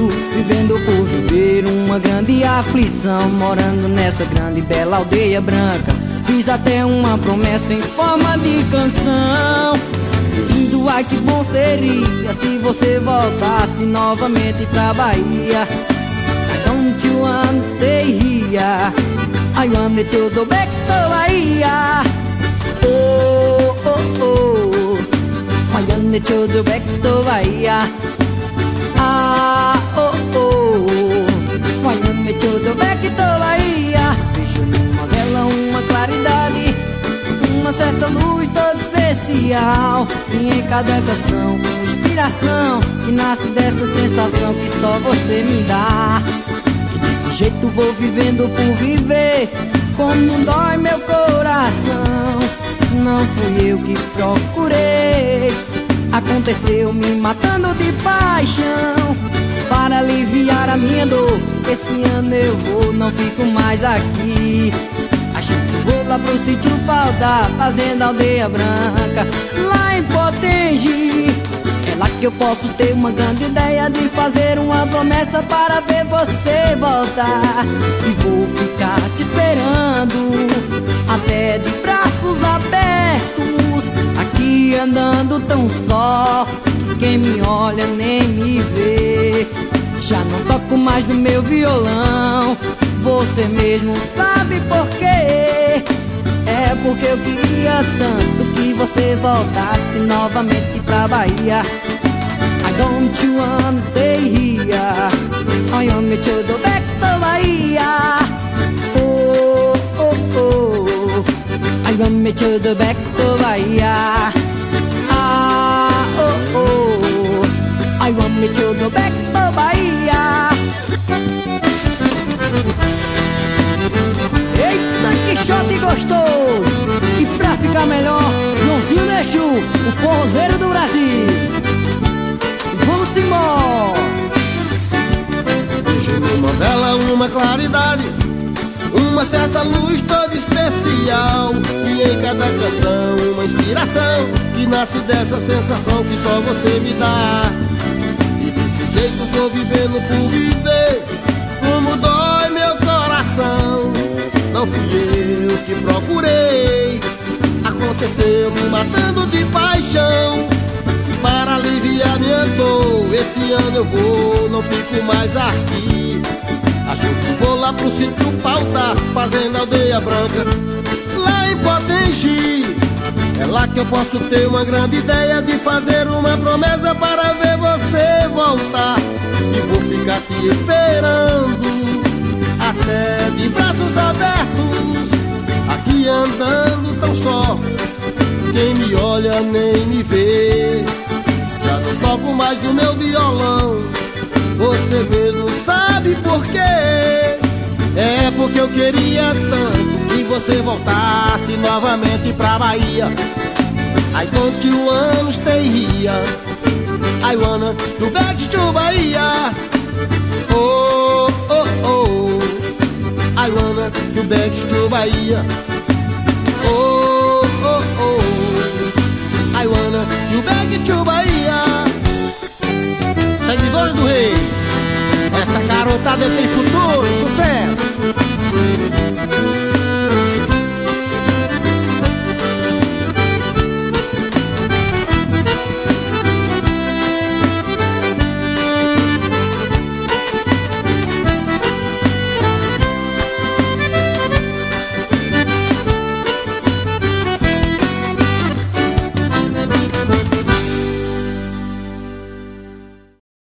jeito, vivendo por viver uma grande aflição, morando nessa grande e bela aldeia branca. Fiz até uma promessa em forma de canção, pedindo ai que bom seria se você voltasse novamente pra Bahia. I don't you wanna stay here, I wanna to go back to Bahia. Oh, oh, oh, I wanna to go back to Bahia. Ah, oh, oh, I wanna to go back to Bahia. Vejo numa vela uma claridade, uma certa luz toda especial, e em cada canção uma inspiração que nasce dessa sensação que só você me dá. E desse jeito vou vivendo por viver, como dói meu coração. Não fui eu que procurei, aconteceu me matando de paixão. Para aliviar a minha dor, esse ano eu vou, não fico mais aqui. Acho que vou lá pro sítio Pau da Fazenda Aldeia Branca, lá em Potengi. É lá que eu posso ter uma grande ideia de fazer uma promessa para ver você voltar. E vou ficar te esperando, até de braços abertos, aqui andando tão só, que quem me olha nem me vê. Já não toco mais no meu violão, você mesmo sabe por quê. É porque eu queria tanto que você voltasse novamente pra Bahia. I don't you wanna stay here, I want me to go back to Bahia. Oh, oh, oh, I want me to go back to Bahia. Ah, oh, oh, I want me to go back to Bahia. Eita, que shot gostoso! E pra ficar melhor, Joãozinho Exu, o forrozeiro do Brasil. Vamos embora! Vejo numa vela uma claridade, uma certa luz toda especial, e em cada canção uma inspiração que nasce dessa sensação que só você me dá. E desse jeito vou vivendo por viver, como dói meu coração. Não fui eu que procurei, aconteceu me matando de paixão. Para aliviar minha dor, esse ano eu vou, não fico mais aqui. Acho que vou lá pro sítio Pau da Fazenda Aldeia Branca, lá em Potengi. É lá que eu posso ter uma grande ideia de fazer uma promessa para ver você voltar. E vou ficar aqui esperando, até de braços abertos, aqui andando tão só, quem me olha nem me vê. Já não toco mais o meu violão, você mesmo sabe por quê. É porque eu queria tanto que você voltasse novamente pra Bahia. I don't you wanna stay here, I wanna go back to Bahia. Oh, oh, oh, I wanna go back to Bahia. Oh, oh, oh, I wanna go back to Bahia. Seguidores do rei, essa garotada tem futuro, sucesso.